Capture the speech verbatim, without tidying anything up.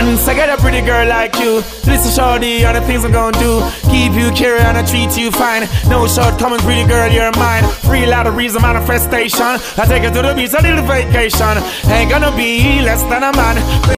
Once I get a pretty girl like you, listen shorty, all the things I'm gonna do. Keep you carry and I treat you fine. No shortcomings, pretty girl, you're mine. Free lot of reason, manifestation. I take her to the beach, a little vacation. Ain't gonna be less than a man.